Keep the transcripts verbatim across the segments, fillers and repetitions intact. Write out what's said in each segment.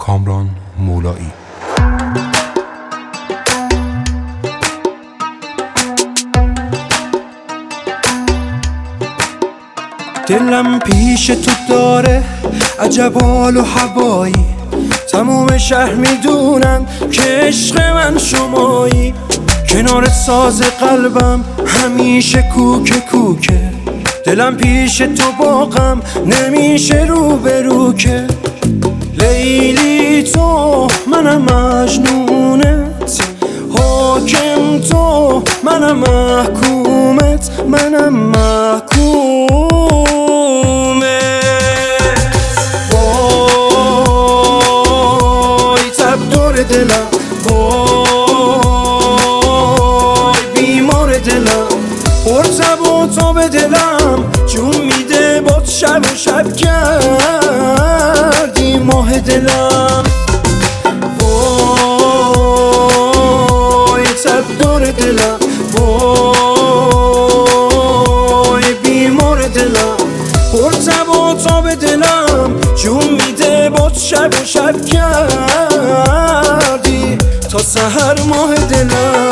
کامران مولایی. دلم پیش تو داره عجب حال و هوایی، تموم شهر میدونن که عشق من شمایی. کنار ساز قلبم همیشه کوکه کوکه، دلم پیش تو باغم نمیشه رو به رو که. لیلی تو منم مجنونت، حاکم تو منم محکومت، منم محکومت. وای تب دور دلم، وای بیمار دلم، پر تب و تاب دلم جون میده باد شب و شب کردی ماه دلم. وای تب دور دلم، وای بیمار دلم، پر تب و تاب دلم جون میده باد شب و شب کردی تا سحر ماه دلم.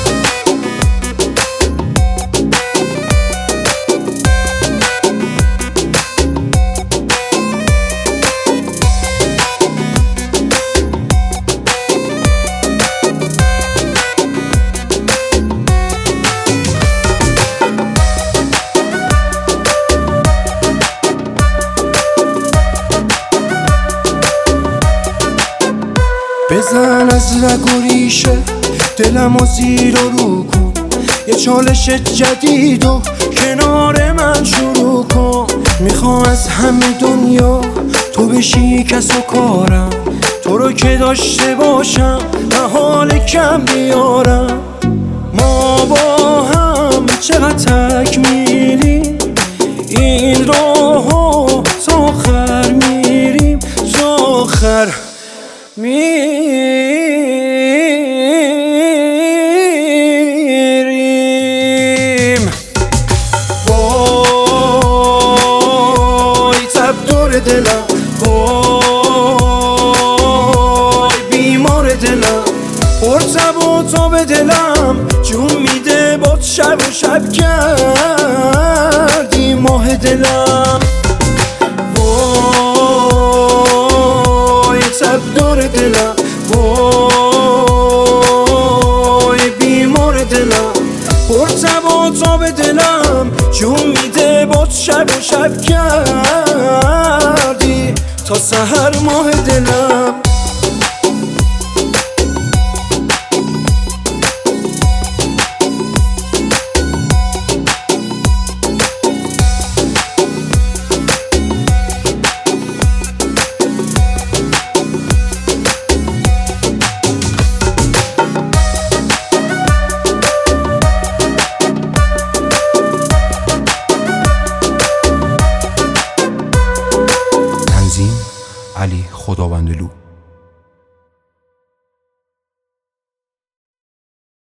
بزن از رگ و ریشه دلم و زیر و رو کن، یه چالش جدید و کنار من شروع کن. میخوام از همه دنیا تو بشی کس و کارم، تو رو که داشته باشم و حال کم بیارم. ما با هم چقدر تک میریم این راهو تا آخر میریم، تا آخر میریم. وای تب دور دلم، وای بیمار دلم، پر تب و تاب دلم جون میده باد شب و شب کردی ماه دلم. تب دور دلم، وای بیمار دلم، پر تب و تاب دلم جون میده باد شب و شب کردی تا سحر ماه دلم. علی خداوندلو.